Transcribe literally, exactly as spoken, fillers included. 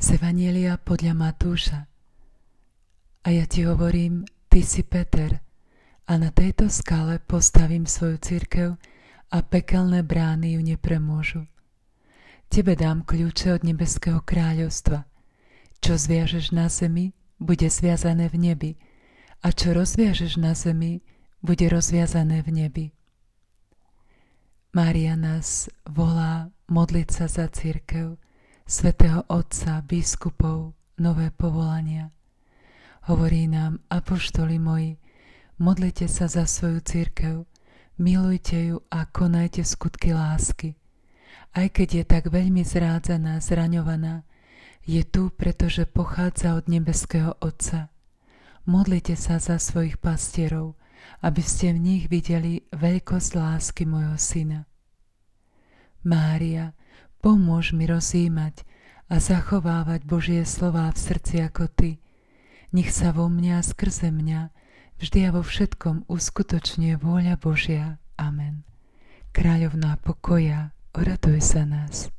Z Evanjelia podľa Matúša. A ja ti hovorím, ty si Peter, a na tejto skale postavím svoju cirkev a pekelné brány ju nepremôžu. Tebe dám kľúče od nebeského kráľovstva. Čo zviažeš na zemi, bude zviazané v nebi, a čo rozviažeš na zemi, bude rozviazané v nebi. Mária nás volá modliť sa za cirkev, svätého Otca, biskupov, nové povolania. Hovorí nám, apoštoli moji, modlite sa za svoju cirkev, milujte ju a konajte skutky lásky. Aj keď je tak veľmi zrádzaná, zraňovaná, je tu, pretože pochádza od nebeského Otca. Modlite sa za svojich pastierov, aby ste v nich videli veľkosť lásky mojho syna. Mária, pomôž mi rozjímať a zachovávať Božie slová v srdci ako ty. Nech sa vo mňa a skrze mňa vždy a vo všetkom uskutočňuje vôľa Božia. Amen. Kráľovná pokoja, oraduj za nás.